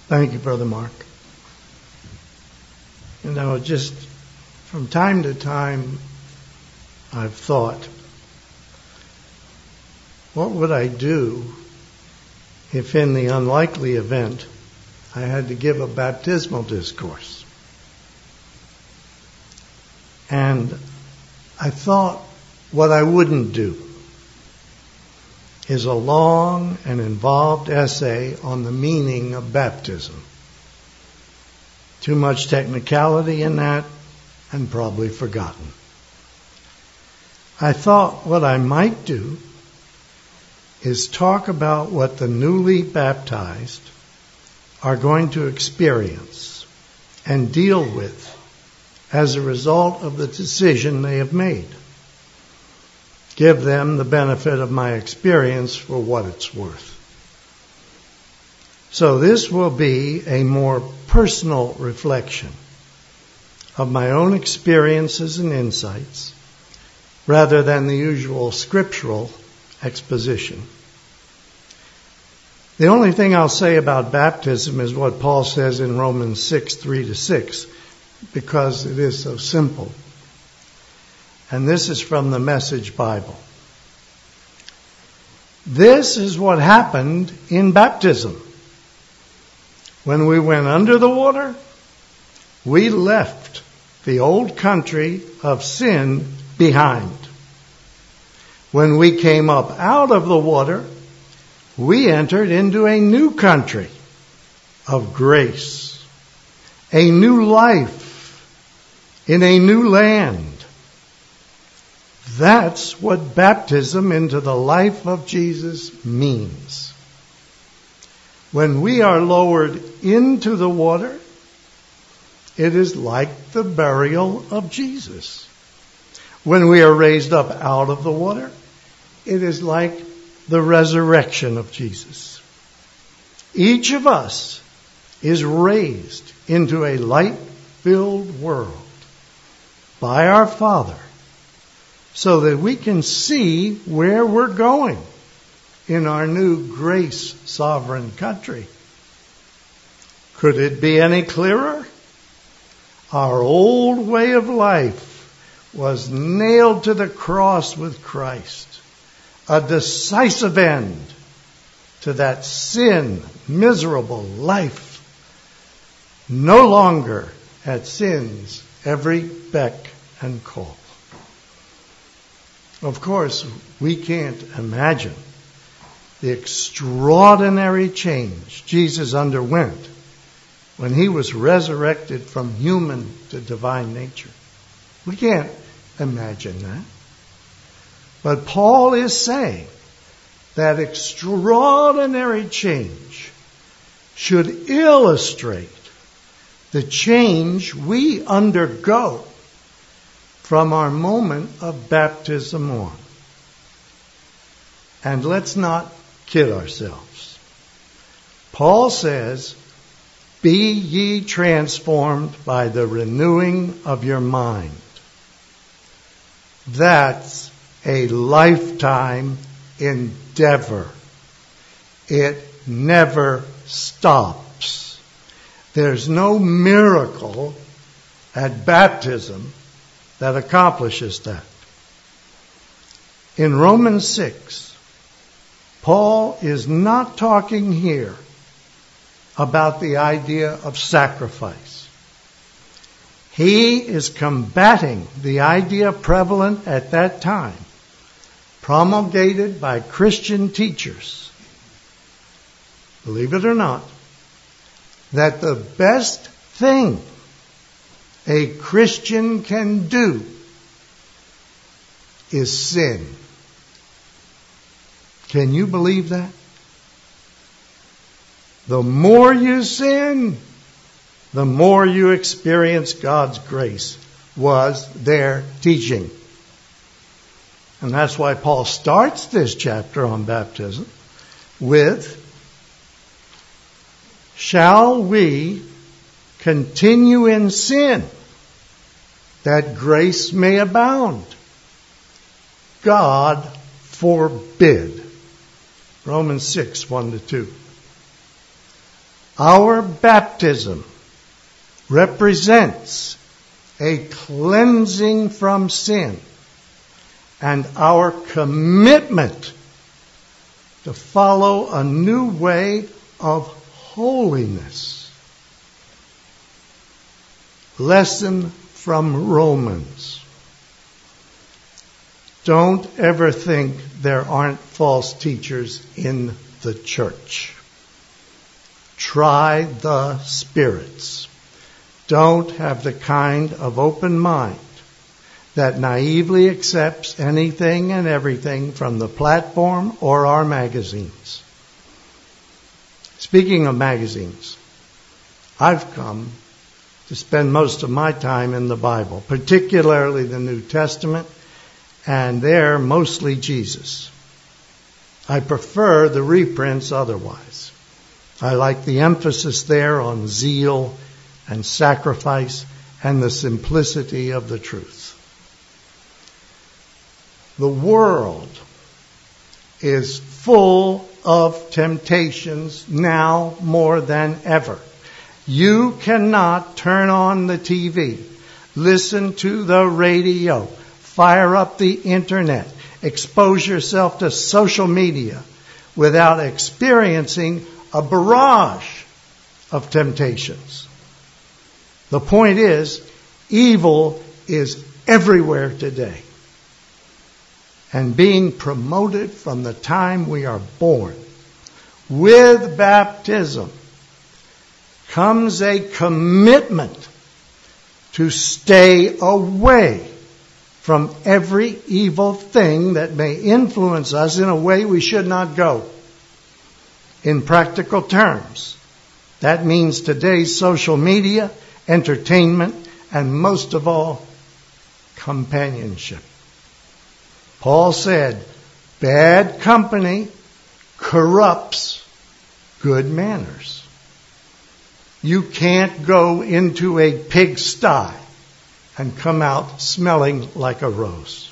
Thank you, Brother Mark. Just from time to time, I've thought, what would I do if in the unlikely event I had to give a baptismal discourse? And I thought what I wouldn't do is a long and involved essay on the meaning of baptism. Too much technicality in that, and probably forgotten. I thought what I might do is talk about what the newly baptized are going to experience and deal with as a result of the decision they have made. Give them the benefit of my experience for what it's worth. So this will be a more personal reflection of my own experiences and insights rather than the usual scriptural exposition. The only thing I'll say about baptism is what Paul says in Romans 6, 3-6, because it is so simple. And this is from the Message Bible. This is what happened in baptism. When we went under the water, we left the old country of sin behind. When we came up out of the water, we entered into a new country of grace, a new life in a new land. That's what baptism into the life of Jesus means. When we are lowered into the water, it is like the burial of Jesus. When we are raised up out of the water, it is like the resurrection of Jesus. Each of us is raised into a light-filled world by our Father so that we can see where we're going in our new grace sovereign country. Could it be any clearer? Our old way of life was nailed to the cross with Christ. A decisive end to that sin, miserable life. No longer at sin's every beck and call. Of course, we can't imagine the extraordinary change Jesus underwent when he was resurrected from human to divine nature. We can't imagine that. But Paul is saying that extraordinary change should illustrate the change we undergo from our moment of baptism on. And let's not kid ourselves. Paul says, "Be ye transformed by the renewing of your mind." That's a lifetime endeavor. It never stops. There's no miracle at baptism that accomplishes that. In Romans 6, Paul is not talking here about the idea of sacrifice. He is combating the idea prevalent at that time, promulgated by Christian teachers, believe it or not, that the best thing a Christian can do is sin. Can you believe that? The more you sin, the more you experience God's grace, was their teaching. And that's why Paul starts this chapter on baptism with, "Shall we continue in sin, that grace may abound? God forbid." Romans 6, 1-2. Our baptism represents a cleansing from sin and our commitment to follow a new way of holiness. Lesson from Romans. Don't ever think there aren't false teachers in the church. Try the spirits. Don't have the kind of open mind that naively accepts anything and everything from the platform or our magazines. Speaking of magazines, I've come to spend most of my time in the Bible, particularly the New Testament, and there mostly Jesus. I prefer the reprints otherwise. I like the emphasis there on zeal and sacrifice and the simplicity of the truth. The world is full of temptations now more than ever. You cannot turn on the TV, listen to the radio, fire up the internet, expose yourself to social media without experiencing a barrage of temptations. The point is, evil is everywhere today and being promoted from the time we are born. With baptism comes a commitment to stay away from every evil thing that may influence us in a way we should not go. In practical terms, that means today's social media, entertainment, and most of all, companionship. Paul said, bad company corrupts good manners. You can't go into a pigsty and come out smelling like a rose.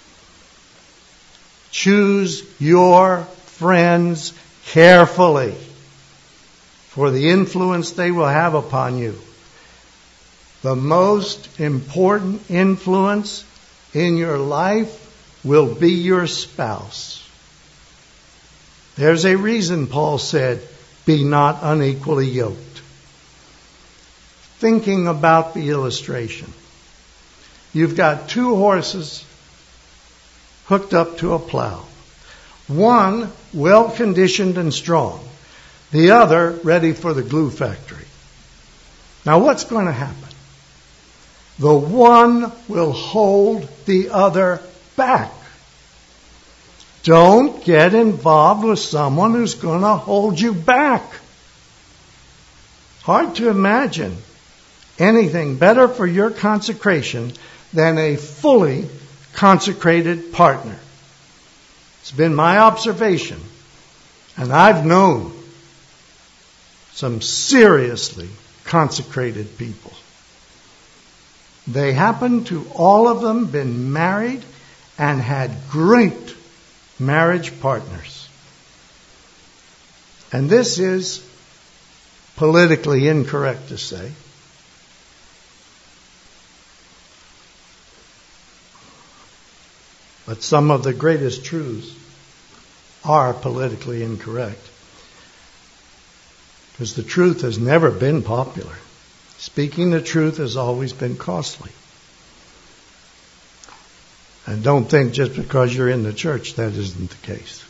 Choose your friends carefully for the influence they will have upon you. The most important influence in your life will be your spouse. There's a reason Paul said, be not unequally yoked. Thinking about the illustration. You've got two horses hooked up to a plow. One well-conditioned and strong. The other ready for the glue factory. Now what's going to happen? The one will hold the other back. Don't get involved with someone who's going to hold you back. Hard to imagine anything better for your consecration than a fully consecrated partner. It's been my observation, and I've known some seriously consecrated people. They happen to all of them been married and had great marriage partners. And this is politically incorrect to say. But some of the greatest truths are politically incorrect. Because the truth has never been popular. Speaking the truth has always been costly. And don't think just because you're in the church that isn't the case.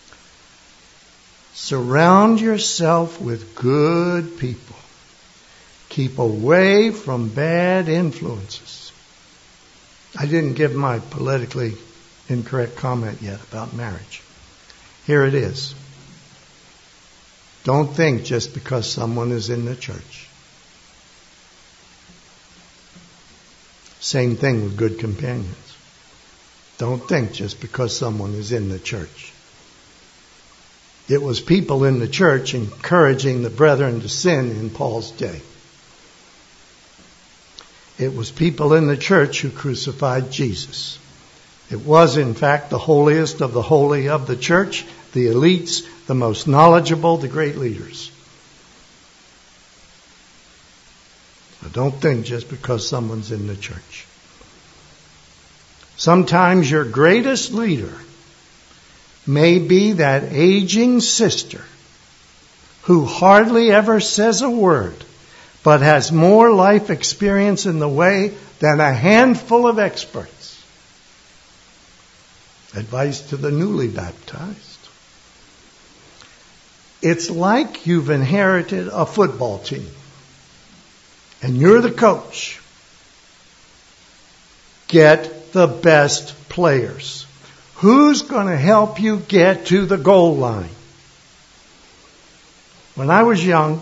Surround yourself with good people. Keep away from bad influences. I didn't give my politically incorrect comment yet about marriage. Here it is. Don't think just because someone is in the church. Same thing with good companions. Don't think just because someone is in the church. It was people in the church encouraging the brethren to sin in Paul's day. It was people in the church who crucified Jesus. It was, in fact, the holiest of the holy of the church, the elites, the most knowledgeable, the great leaders. Now, don't think just because someone's in the church. Sometimes your greatest leader may be that aging sister who hardly ever says a word, but has more life experience in the way than a handful of experts. Advice to the newly baptized. It's like you've inherited a football team, and you're the coach. Get the best players. Who's going to help you get to the goal line? When I was young,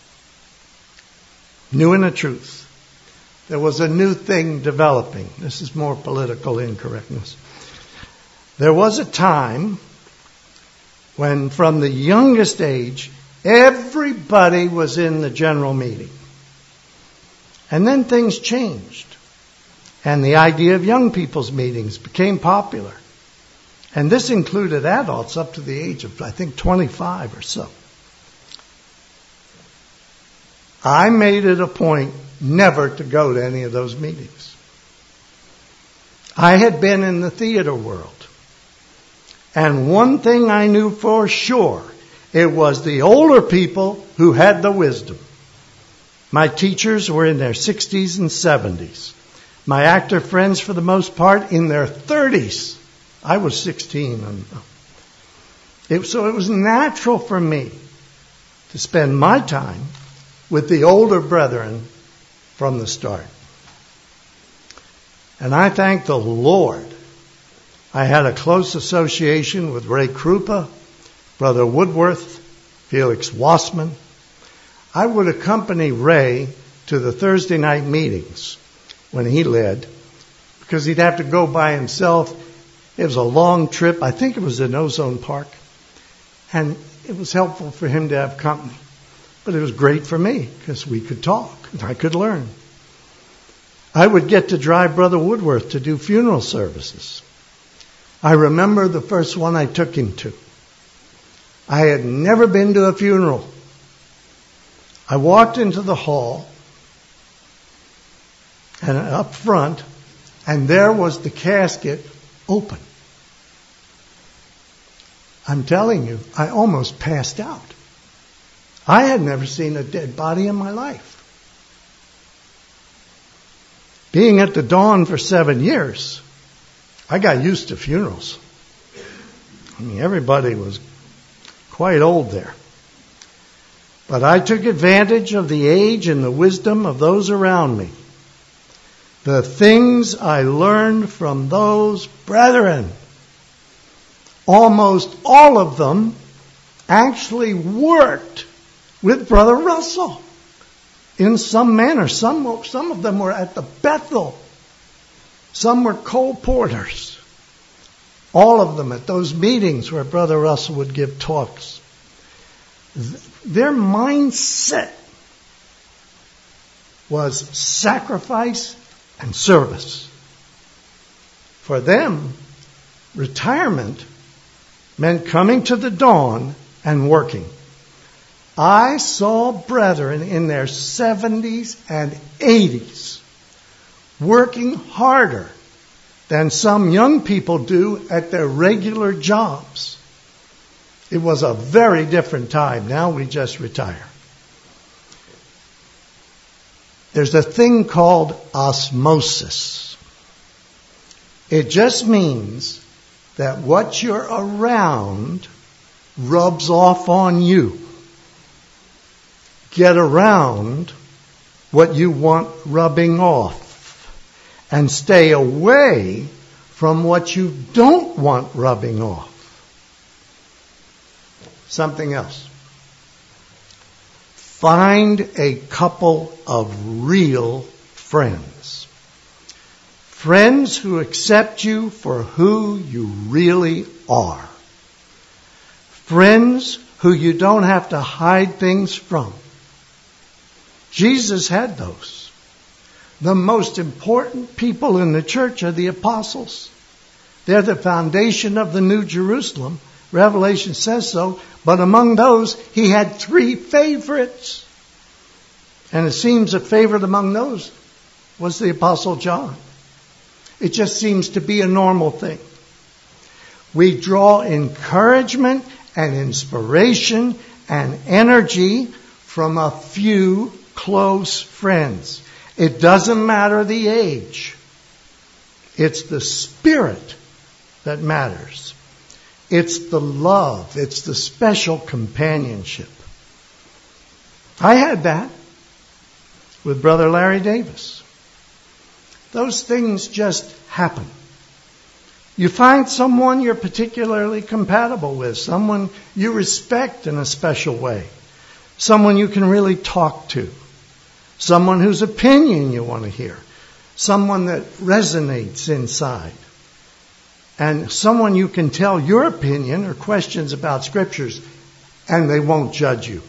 new in the truth, there was a new thing developing. This is more political incorrectness. There was a time when from the youngest age, everybody was in the general meeting. And then things changed. And the idea of young people's meetings became popular. And this included adults up to the age of, I think, 25 or so. I made it a point never to go to any of those meetings. I had been in the theater world. And one thing I knew for sure, it was the older people who had the wisdom. My teachers were in their 60s and 70s. My actor friends, for the most part, in their 30s. I was 16. So it was natural for me to spend my time with the older brethren from the start. And I thank the Lord. I had a close association with Ray Krupa, Brother Woodworth, Felix Wassman. I would accompany Ray to the Thursday night meetings when he led, because he'd have to go by himself. It was a long trip. I think it was in Ozone Park. And it was helpful for him to have company. But it was great for me because we could talk and I could learn. I would get to drive Brother Woodworth to do funeral services. I remember the first one I took him to. I had never been to a funeral. I walked into the hall and up front, and there was the casket open. I'm telling you, I almost passed out. I had never seen a dead body in my life. Being at the Dawn for 7 years, I got used to funerals. I mean, everybody was quite old there. But I took advantage of the age and the wisdom of those around me. The things I learned from those brethren, almost all of them actually worked with Brother Russell in some manner. Some of them were at the Bethel. Some were co-porters. All of them at those meetings where Brother Russell would give talks. Their mindset was sacrifice and service. For them, retirement meant coming to the Dawn and working. I saw brethren in their 70s and 80s working harder than some young people do at their regular jobs. It was a very different time. Now we just retire. There's a thing called osmosis. It just means that what you're around rubs off on you. Get around what you want rubbing off and stay away from what you don't want rubbing off. Something else. Find a couple of real friends. Friends who accept you for who you really are. Friends who you don't have to hide things from. Jesus had those. The most important people in the church are the apostles. They're the foundation of the New Jerusalem. Revelation says so. But among those, he had 3 favorites. And it seems that favored among those was the Apostle John. It just seems to be a normal thing. We draw encouragement and inspiration and energy from a few close friends. It doesn't matter the age. It's the spirit that matters. It's the love. It's the special companionship. I had that with Brother Larry Davis. Those things just happen. You find someone you're particularly compatible with, someone you respect in a special way, someone you can really talk to, someone whose opinion you want to hear, someone that resonates inside, and someone you can tell your opinion or questions about scriptures, and they won't judge you.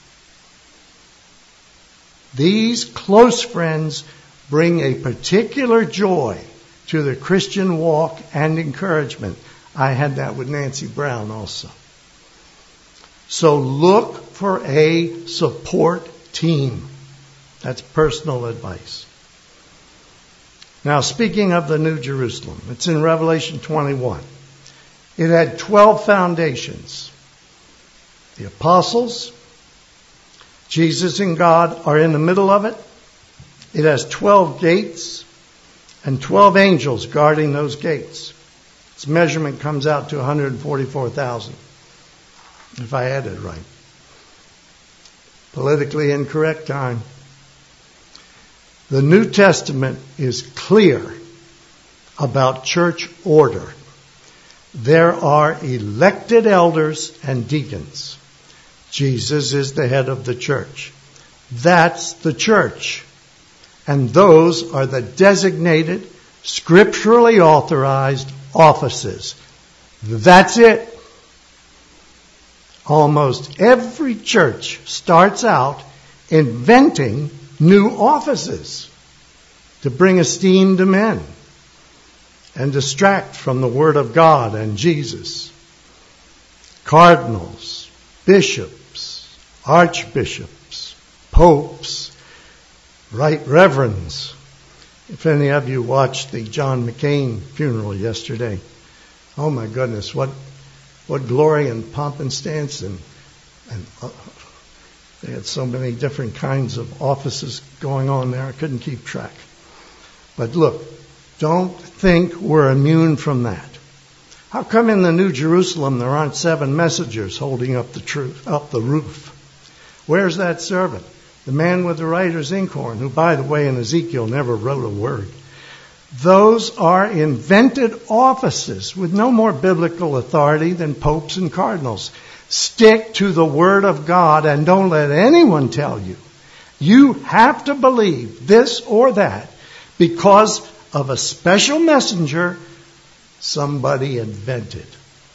These close friends bring a particular joy to the Christian walk and encouragement. I had that with Nancy Brown also. So look for a support team. That's personal advice. Now, speaking of the New Jerusalem, it's in Revelation 21. It had 12 foundations. The apostles, Jesus and God are in the middle of it. It has 12 gates and 12 angels guarding those gates. Its measurement comes out to 144,000, if I had it right. Politically incorrect time. The New Testament is clear about church order. There are elected elders and deacons. Jesus is the head of the church. That's the church. And those are the designated, scripturally authorized offices. That's it. Almost every church starts out inventing new offices to bring esteem to men and distract from the Word of God and Jesus. Cardinals, bishops, archbishops, popes, right reverends. If any of you watched the John McCain funeral yesterday, oh my goodness, what glory and pomp and stance, and they had so many different kinds of offices going on there. I couldn't keep track. But look, don't think we're immune from that. How come in the New Jerusalem there aren't 7 messengers holding up the roof? Where's that servant? The man with the writer's inkhorn, who, by the way, in Ezekiel never wrote a word. Those are invented offices with no more biblical authority than popes and cardinals. Stick to the Word of God and don't let anyone tell you. You have to believe this or that because of a special messenger somebody invented.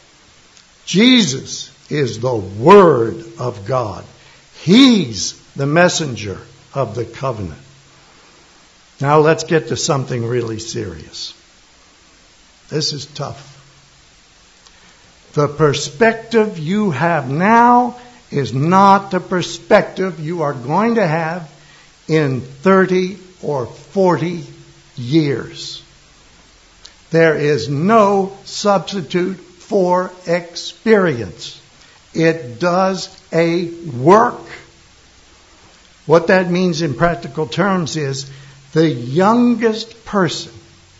Jesus is the Word of God. He's the messenger of the covenant. Now let's get to something really serious. This is tough. The perspective you have now is not the perspective you are going to have in 30 or 40 years. There is no substitute for experience. It does a work. What that means in practical terms is the youngest person,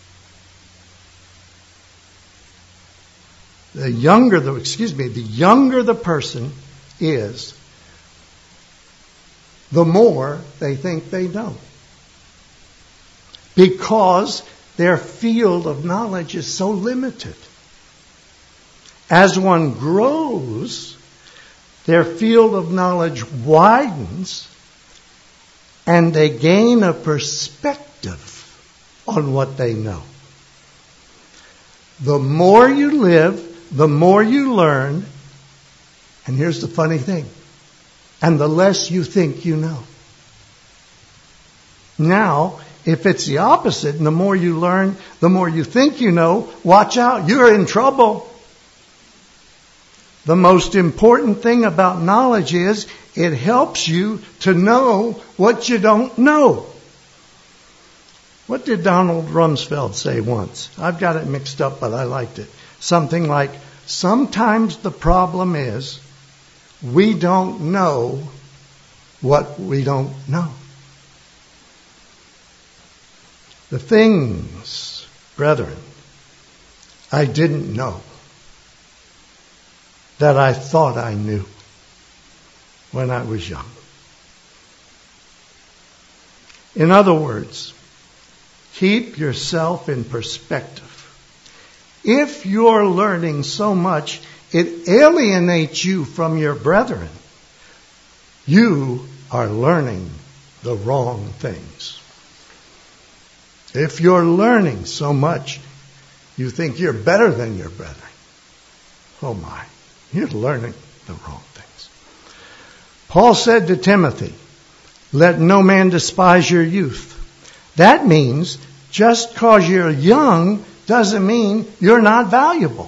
the younger the person is, the more they think they know. Because their field of knowledge is so limited. As one grows, their field of knowledge widens, and they gain a perspective on what they know. The more you live, the more you learn, and here's the funny thing, and the less you think you know. Now, if it's the opposite, and the more you learn, the more you think you know, watch out, you're in trouble. The most important thing about knowledge is it helps you to know what you don't know. What did Donald Rumsfeld say once? I've got it mixed up, but I liked it. Something like, sometimes the problem is we don't know what we don't know. The things, brethren, I didn't know that I thought I knew when I was young. In other words, keep yourself in perspective. If you're learning so much, it alienates you from your brethren. You are learning the wrong things. If you're learning so much, you think you're better than your brethren. Oh my, you're learning the wrong things. Paul said to Timothy, let no man despise your youth. That means just because you're young doesn't mean you're not valuable.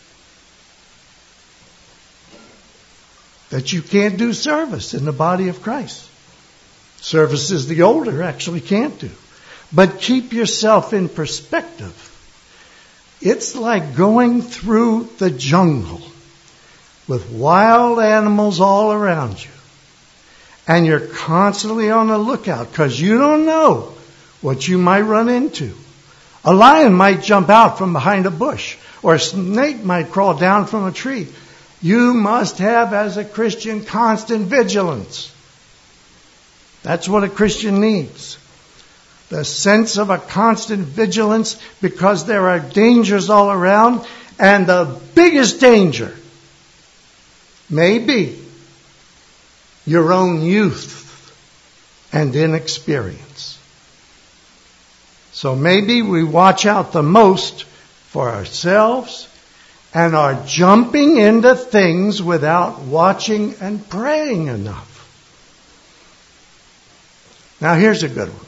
That you can't do service in the body of Christ. Services the older actually can't do. But keep yourself in perspective. It's like going through the jungle with wild animals all around you. And you're constantly on the lookout because you don't know what you might run into. A lion might jump out from behind a bush, or a snake might crawl down from a tree. You must have, as a Christian, constant vigilance. That's what a Christian needs. The sense of a constant vigilance, because there are dangers all around, and the biggest danger may be your own youth and inexperience. So maybe we watch out the most for ourselves and are jumping into things without watching and praying enough. Now here's a good one.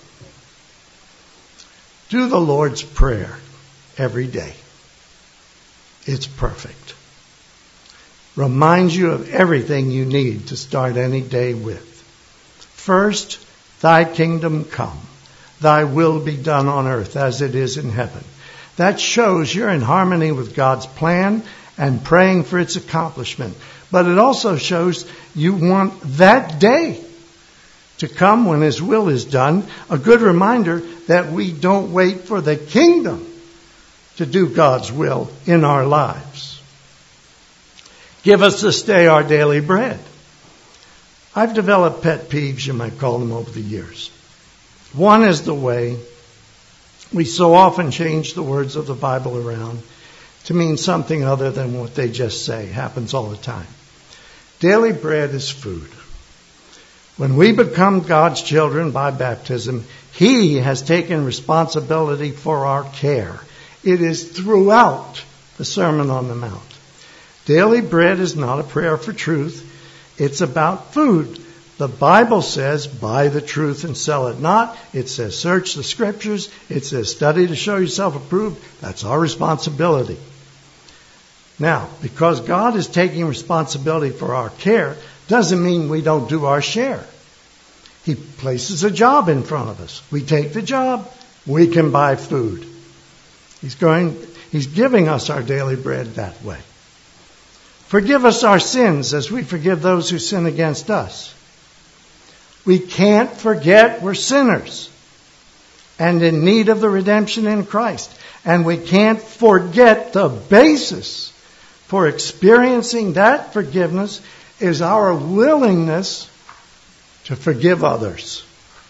Do the Lord's Prayer every day. It's perfect. Reminds you of everything you need to start any day with. First, thy kingdom come. Thy will be done on earth as it is in heaven. That shows you're in harmony with God's plan and praying for its accomplishment. But it also shows you want that day to come when His will is done. A good reminder that we don't wait for the kingdom to do God's will in our lives. Give us this day our daily bread. I've developed pet peeves, you might call them, over the years. One is the way we so often change the words of the Bible around to mean something other than what they just say. It happens all the time. Daily bread is food. When we become God's children by baptism, He has taken responsibility for our care. It is throughout the Sermon on the Mount. Daily bread is not a prayer for truth. It's about food. The Bible says, buy the truth and sell it not. It says, search the Scriptures. It says, study to show yourself approved. That's our responsibility. Now, because God is taking responsibility for our care, doesn't mean we don't do our share. He places a job in front of us. We take the job, we can buy food. He's giving us our daily bread that way. Forgive us our sins as we forgive those who sin against us. We can't forget we're sinners and in need of the redemption in Christ. And we can't forget the basis for experiencing that forgiveness is our willingness to forgive others.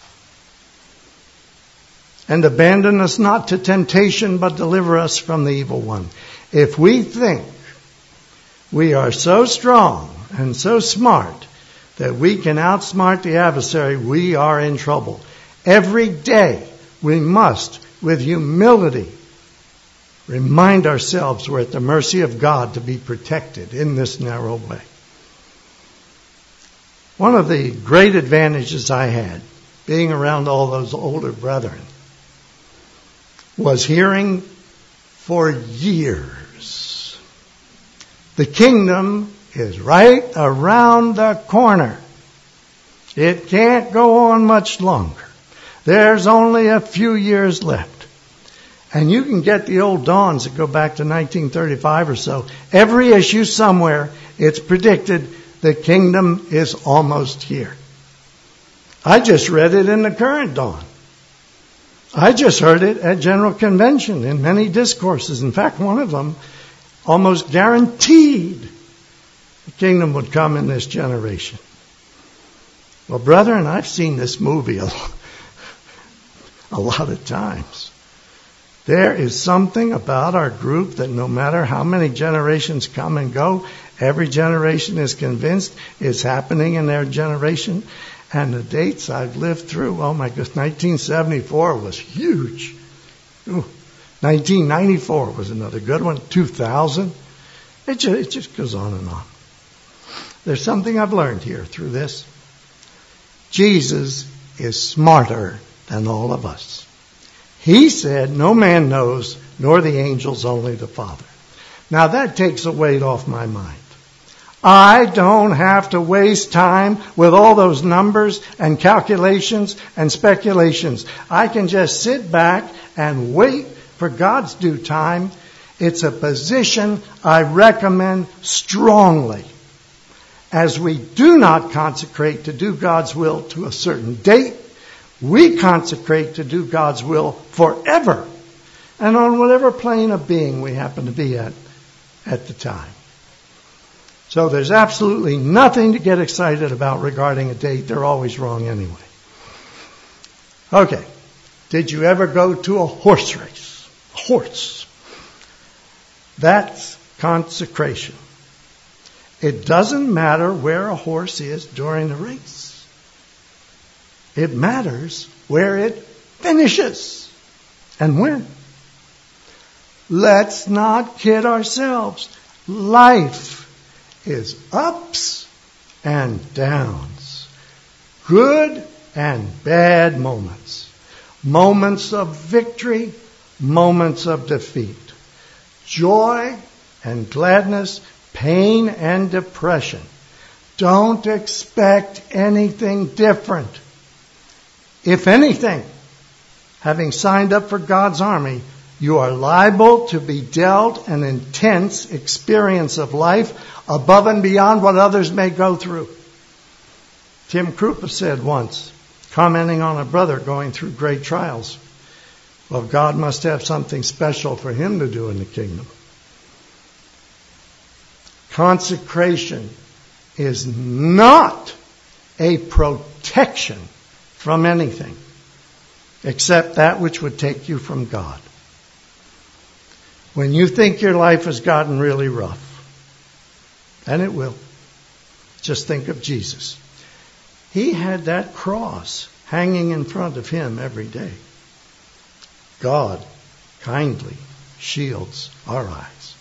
And abandon us not to temptation, but deliver us from the evil one. If we think we are so strong and so smart that we can outsmart the adversary, we are in trouble. Every day we must, with humility, remind ourselves we're at the mercy of God to be protected in this narrow way. One of the great advantages I had, being around all those older brethren, was hearing for years, the kingdom is right around the corner. It can't go on much longer. There's only a few years left. And you can get the old dawns that go back to 1935 or so. Every issue somewhere, it's predicted the kingdom is almost here. I just read it in the current dawn. I just heard it at General Convention in many discourses. In fact, one of them almost guaranteed the kingdom would come in this generation. Well, brethren, I've seen this movie a lot of times. There is something about our group that no matter how many generations come and go, every generation is convinced it's happening in their generation. And the dates I've lived through, oh my goodness, 1974 was huge. Ooh, 1994 was another good one. 2000. It just goes on and on. There's something I've learned here through this. Jesus is smarter than all of us. He said, no man knows, nor the angels, only the Father. Now that takes a weight off my mind. I don't have to waste time with all those numbers and calculations and speculations. I can just sit back and wait for God's due time. It's a position I recommend strongly. As we do not consecrate to do God's will to a certain date, we consecrate to do God's will forever and on whatever plane of being we happen to be at the time. So there's absolutely nothing to get excited about regarding a date. They're always wrong anyway. Okay. Did you ever go to a horse race? A horse. That's consecration. It doesn't matter where a horse is during the race. It matters where it finishes and when. Let's not kid ourselves. Life is ups and downs, good and bad moments, moments of victory, moments of defeat, joy and gladness, pain and depression. Don't expect anything different. If anything, having signed up for God's army, you are liable to be dealt an intense experience of life above and beyond what others may go through. Tim Krupa said once, commenting on a brother going through great trials, well, God must have something special for him to do in the kingdom. Consecration is not a protection from anything except that which would take you from God. When you think your life has gotten really rough, and it will, just think of Jesus. He had that cross hanging in front of him every day. God kindly shields our eyes.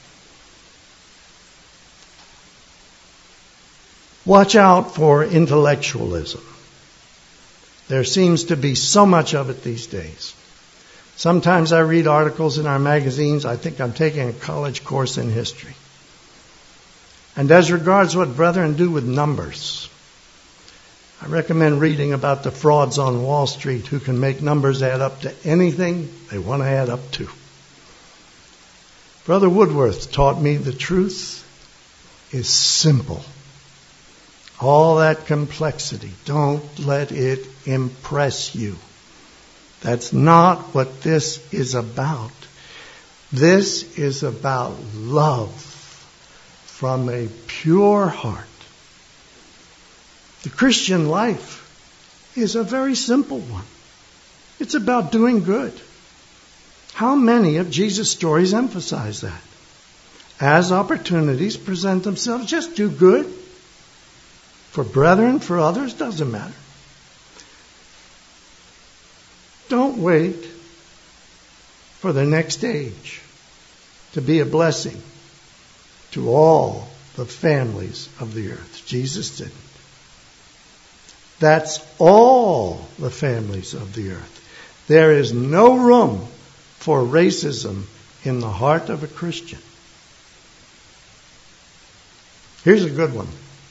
Watch out for intellectualism. There seems to be so much of it these days. Sometimes I read articles in our magazines. I think I'm taking a college course in history. And as regards what brethren do with numbers, I recommend reading about the frauds on Wall Street who can make numbers add up to anything they want to add up to. Brother Woodworth taught me the truth is simple. All that complexity, don't let it impress you. That's not what this is about. This is about love from a pure heart. The Christian life is a very simple one. It's about doing good. How many of Jesus' stories emphasize that? As opportunities present themselves, just do good. For brethren, for others, doesn't matter. Don't wait for the next age to be a blessing to all the families of the earth. Jesus didn't. That's all the families of the earth. There is no room for racism in the heart of a Christian. Here's a good one.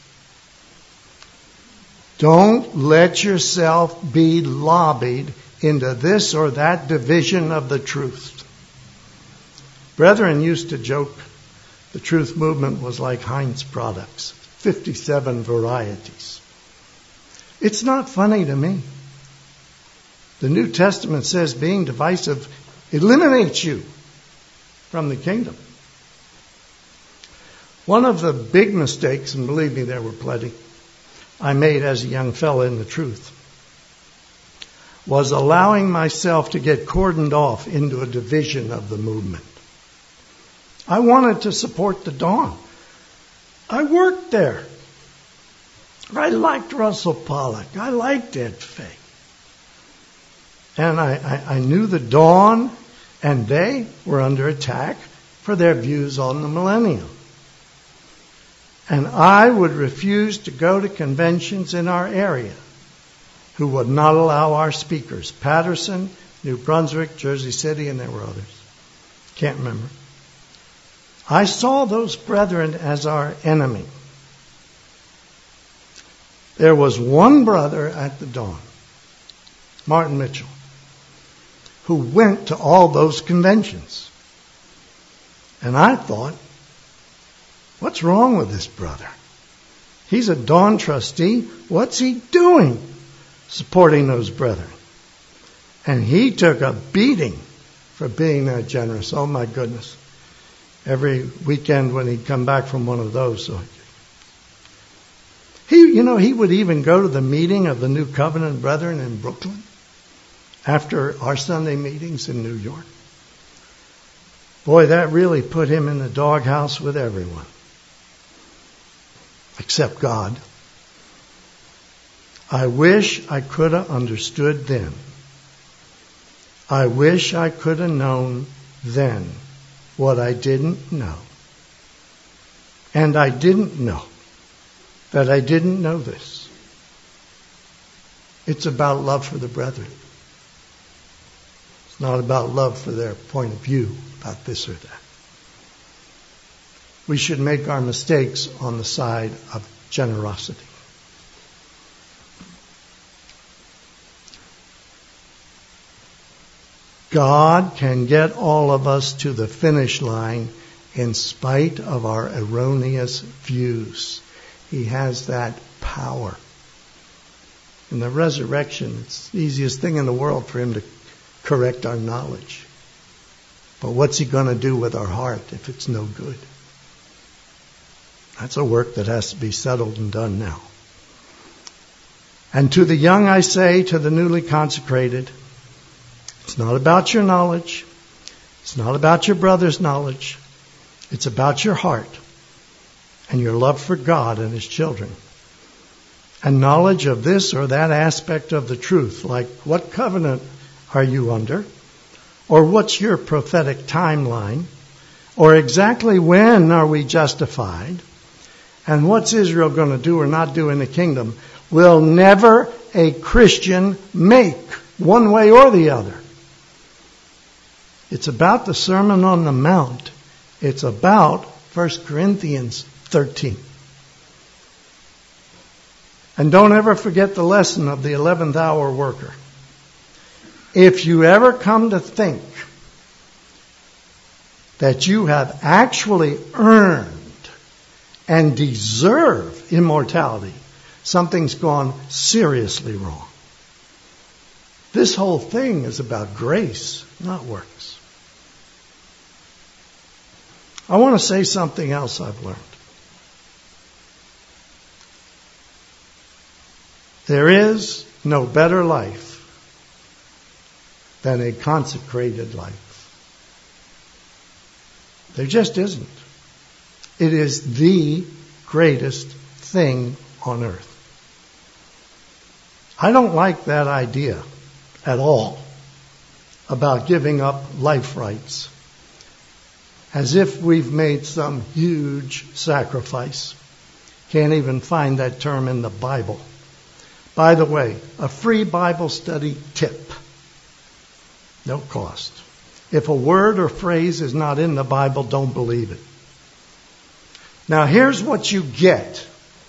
Don't let yourself be lobbied into this or that division of the truth. Brethren used to joke the truth movement was like Heinz products, 57 varieties. It's not funny to me. The New Testament says being divisive eliminates you from the kingdom. One of the big mistakes, and believe me, there were plenty, I made as a young fella in the truth, was allowing myself to get cordoned off into a division of the movement. I wanted to support the Dawn. I worked there. I liked Russell Pollock. I liked Ed Fay. And I knew the Dawn, and they were under attack for their views on the millennium. And I would refuse to go to conventions in our area who would not allow our speakers. Patterson, New Brunswick, Jersey City, and there were others. Can't remember. I saw those brethren as our enemy. There was one brother at the Dawn, Martin Mitchell, who went to all those conventions. And I thought, what's wrong with this brother? He's a Dawn trustee. What's he doing supporting those brethren? And he took a beating for being that generous. Oh, my goodness. Every weekend when he'd come back from one of those. So he would even go to the meeting of the New Covenant Brethren in Brooklyn after our Sunday meetings in New York. Boy, that really put him in the doghouse with everyone. Except God. I wish I could have understood then. I wish I could have known then what I didn't know. And I didn't know that I didn't know this. It's about love for the brethren. It's not about love for their point of view about this or that. We should make our mistakes on the side of generosity. God can get all of us to the finish line in spite of our erroneous views. He has that power. In the resurrection, it's the easiest thing in the world for him to correct our knowledge. But what's he going to do with our heart if it's no good? That's a work that has to be settled and done now. And to the young I say, to the newly consecrated, it's not about your knowledge. It's not about your brother's knowledge. It's about your heart and your love for God and His children. And knowledge of this or that aspect of the truth, like what covenant are you under? Or what's your prophetic timeline? Or exactly when are we justified? And what's Israel going to do or not do in the kingdom will never a Christian make, one way or the other. It's about the Sermon on the Mount. It's about 1 Corinthians 13. And don't ever forget the lesson of the 11th hour worker. If you ever come to think that you have actually earned and deserve immortality, something's gone seriously wrong. This whole thing is about grace, not works. I want to say something else I've learned. There is no better life than a consecrated life. There just isn't. It is the greatest thing on earth. I don't like that idea at all about giving up life rights as if we've made some huge sacrifice. Can't even find that term in the Bible. By the way, a free Bible study tip. No cost. If a word or phrase is not in the Bible, don't believe it. Now here's what you get.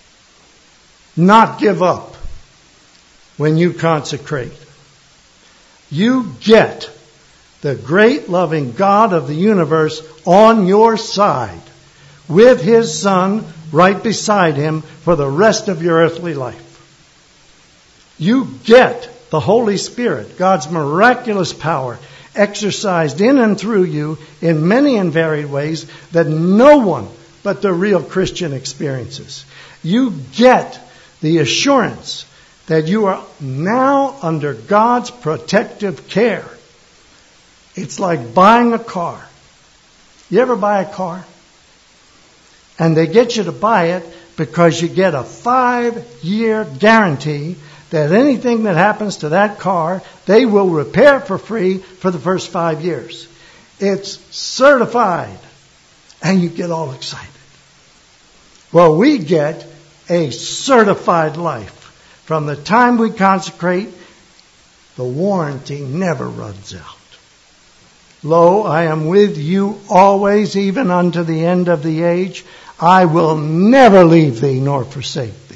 Not give up when you consecrate. You get the great loving God of the universe on your side with His Son right beside Him for the rest of your earthly life. You get the Holy Spirit, God's miraculous power, exercised in and through you in many and varied ways that no one but the real Christian experiences. You get the assurance that you are now under God's protective care. It's like buying a car. You ever buy a car? And they get you to buy it because you get a 5-year guarantee that anything that happens to that car, they will repair for free for the first 5 years. It's certified. And you get all excited. Well, we get a certified life. From the time we consecrate, the warranty never runs out. Lo, I am with you always, even unto the end of the age. I will never leave thee nor forsake thee.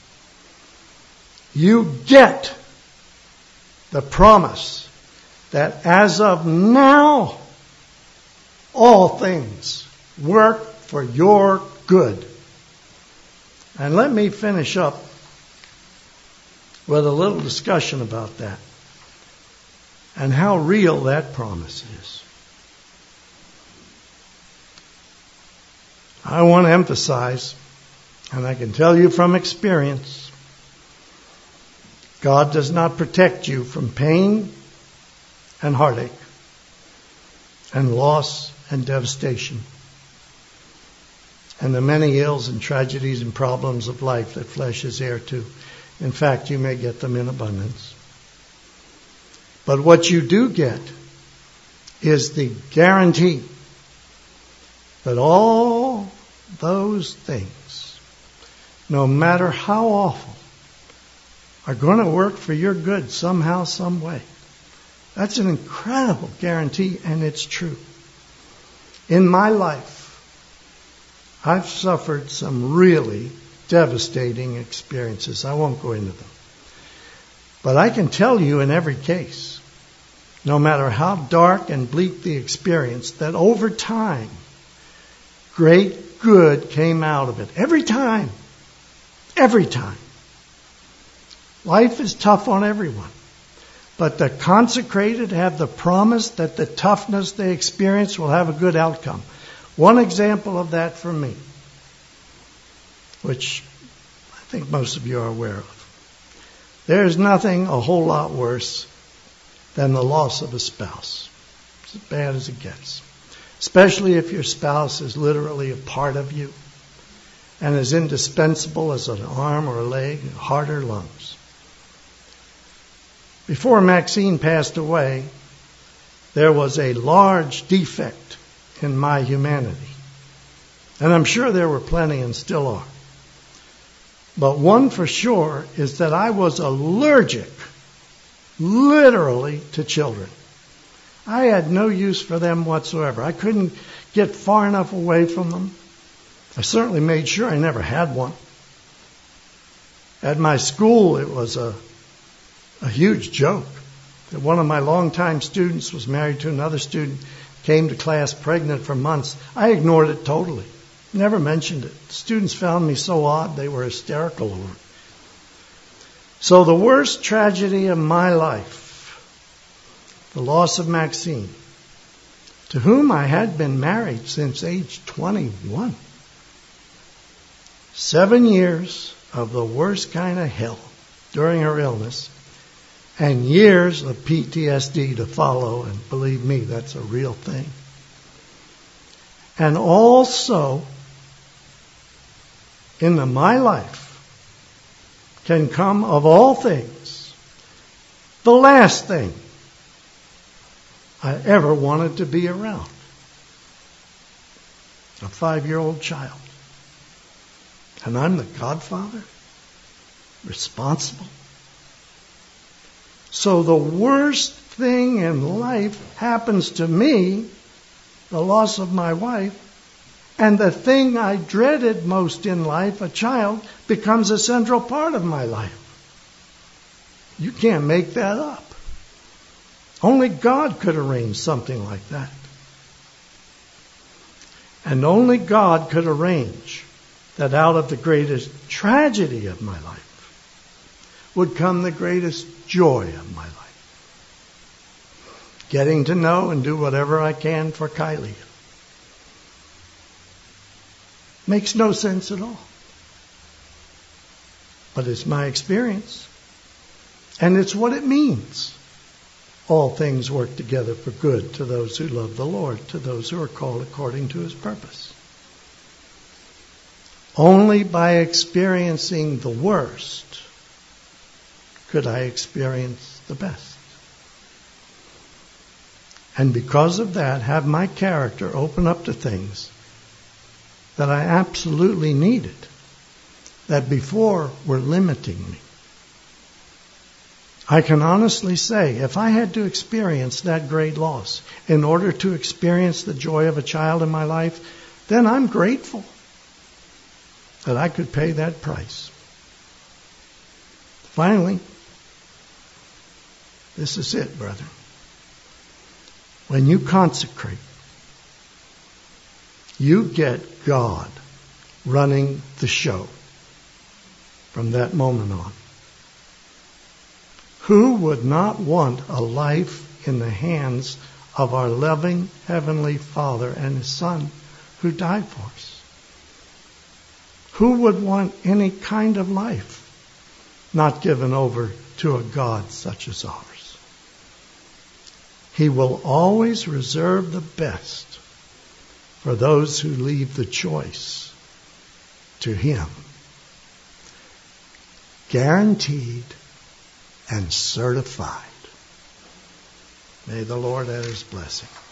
You get the promise that as of now, all things work for your good. And let me finish up with a little discussion about that and how real that promise is. I want to emphasize, and I can tell you from experience, God does not protect you from pain and heartache and loss and devastation and the many ills and tragedies and problems of life that flesh is heir to. In fact, you may get them in abundance. But what you do get is the guarantee that all those things, no matter how awful, are going to work for your good somehow, some way. That's an incredible guarantee, and it's true. In my life, I've suffered some really devastating experiences. I won't go into them. But I can tell you in every case, no matter how dark and bleak the experience, that over time, great good came out of it. Every time. Every time. Life is tough on everyone. But the consecrated have the promise that the toughness they experience will have a good outcome. One example of that for me, which I think most of you are aware of. There's nothing a whole lot worse than the loss of a spouse. It's as bad as it gets. Especially if your spouse is literally a part of you and is indispensable as an arm or a leg, heart or lungs. Before Maxine passed away, there was a large defect in my humanity. And I'm sure there were plenty and still are. But one for sure is that I was allergic, literally, to children. I had no use for them whatsoever. I couldn't get far enough away from them. I certainly made sure I never had one. At my school, it was a huge joke that one of my longtime students was married to another student, came to class pregnant for months. I ignored it totally. Never mentioned it. Students found me so odd, they were hysterical over it. So the worst tragedy of my life, the loss of Maxine, to whom I had been married since age 21. 7 years of the worst kind of hell during her illness, and years of PTSD to follow, and believe me, that's a real thing. And also, into my life can come, of all things, the last thing I ever wanted to be around. A 5-year-old child. And I'm the godfather? Responsible? So the worst thing in life happens to me, the loss of my wife, And the thing I dreaded most in life, a child, becomes a central part of my life. You can't make that up. Only God could arrange something like that. And only God could arrange that out of the greatest tragedy of my life would come the greatest joy of my life. Getting to know and do whatever I can for Kylie. Makes no sense at all. But it's my experience. And it's what it means. All things work together for good to those who love the Lord, to those who are called according to His purpose. Only by experiencing the worst could I experience the best. And because of that, have my character open up to things that I absolutely needed, that before were limiting me. I can honestly say, if I had to experience that great loss in order to experience the joy of a child in my life, then I'm grateful that I could pay that price. Finally, this is it, brethren. When you consecrate, you get God running the show from that moment on. Who would not want a life in the hands of our loving Heavenly Father and His Son who died for us? Who would want any kind of life not given over to a God such as ours? He will always reserve the best for those who leave the choice to Him. Guaranteed and certified. May the Lord add His blessing.